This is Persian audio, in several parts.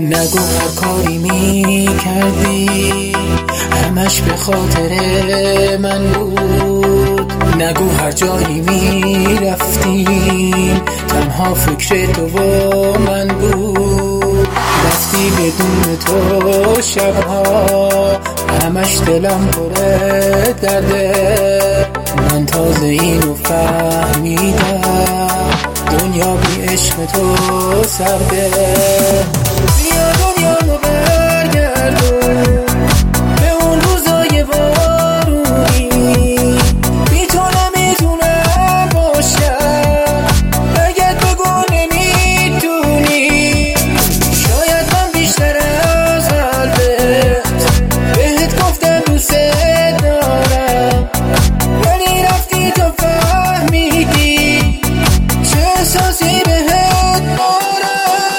نگو هر کاری می کردی همش به خاطر من بود، نگو هر جایی می رفتیم تنها فکر تو و من بود. رفتی بدون تو شبها همش دلم پره درده، من تازه اینو فهمیدم دنیا بی عشق تو سرده. بیا دنیامو برگردون به اون روزای بارونی، بی تو نمیتونم باشم اگر بگو نمیتونی. شاید من بیشتر از قلبت بهت گفتم دوست دارم، ولی رفتی تو فهمیدی چه احساسی بهت دارم.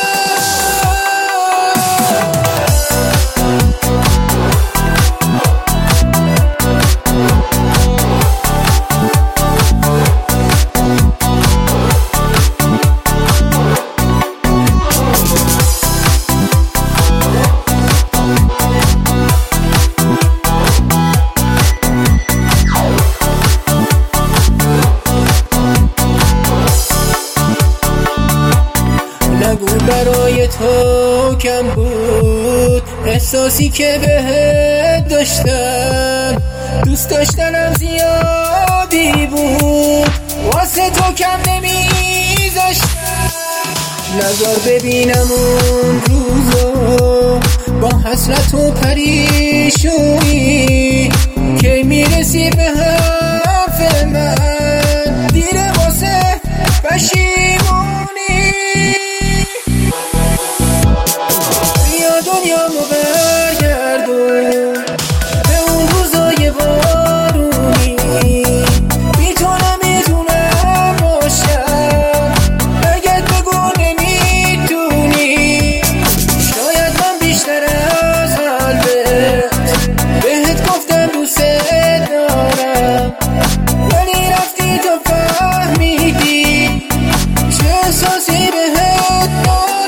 نگو برای تو کم بود احساسی که بهت داشتم، دوست داشتنم زیادی بود واسه تو کم نمیذاشتم. نذار ببینم اون روزو با حسرت و پریشونی، که میرسی به حرف من دیره واسه پشیمونی. دنیامو برگردون به اون روزای بارونی، بی تو نمیتونم باشم اگر بگو نمیتونی. شاید من بیشتر از قلبت بهت گفتم دوست دارم، ولی رفتی تو فهمیدی چه احساسی بهت دارم.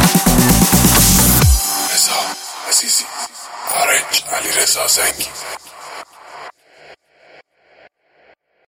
عزیزی فرج علیرضا زنگی.